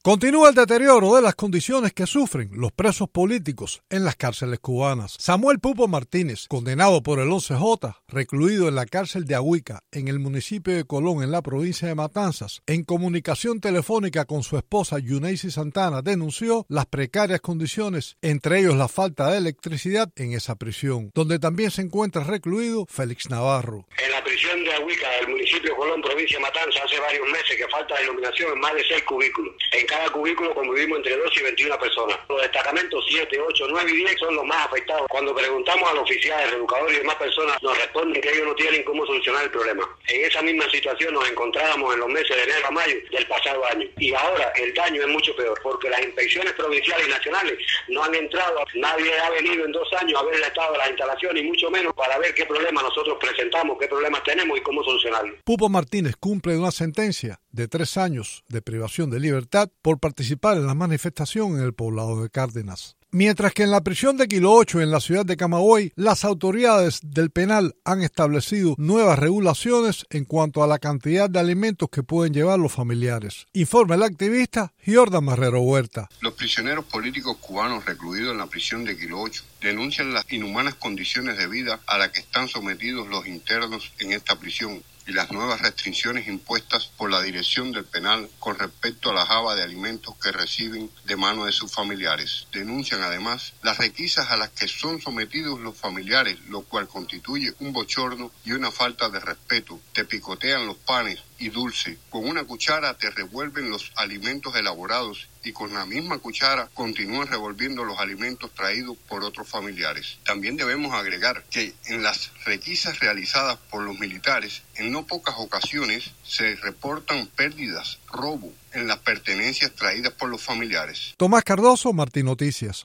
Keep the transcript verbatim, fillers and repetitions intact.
Continúa el deterioro de las condiciones que sufren los presos políticos en las cárceles cubanas. Samuel Pupo Martínez, condenado por el once J, recluido en la cárcel de Ahuica, en el municipio de Colón, en la provincia de Matanzas, en comunicación telefónica con su esposa Yuneisi Santana, denunció las precarias condiciones, entre ellos la falta de electricidad en esa prisión, donde también se encuentra recluido Félix Navarro. En la prisión de Ahuica, del municipio de Colón, provincia de Matanzas, hace varios meses que falta de iluminación en más de seis cubículos. En cada cubículo convivimos entre doce y veintiuna personas. Los destacamentos siete, ocho, nueve y diez son los más afectados. Cuando preguntamos a los oficiales, educadores y demás personas, nos responden que ellos no tienen cómo solucionar el problema. En esa misma situación nos encontrábamos en los meses de enero a mayo del pasado año. Y ahora el daño es mucho peor, porque las inspecciones provinciales y nacionales no han entrado. Nadie ha venido en dos años a ver el estado de las instalaciones y mucho menos para ver qué problemas nosotros presentamos, qué problemas tenemos y cómo solucionarlos. Pupo Martínez cumple una sentencia de tres años de privación de libertad por participar en la manifestación en el poblado de Cárdenas. Mientras que en la prisión de Kilo ocho en la ciudad de Camagüey, las autoridades del penal han establecido nuevas regulaciones en cuanto a la cantidad de alimentos que pueden llevar los familiares. Informa el activista Jordan Marrero Huerta. Los prisioneros políticos cubanos recluidos en la prisión de Kilo ocho denuncian las inhumanas condiciones de vida a las que están sometidos los internos en esta prisión y las nuevas restricciones impuestas por la dirección del penal con respecto a la java de alimentos que reciben de mano de sus familiares. Denuncian además las requisas a las que son sometidos los familiares, lo cual constituye un bochorno y una falta de respeto. Te picotean los panes y dulce. Con una cuchara te revuelven los alimentos elaborados y con la misma cuchara continúan revolviendo los alimentos traídos por otros familiares. También debemos agregar que en las requisas realizadas por los militares, en no pocas ocasiones se reportan pérdidas, robo en las pertenencias traídas por los familiares. Tomás Cardoso, Martín Noticias.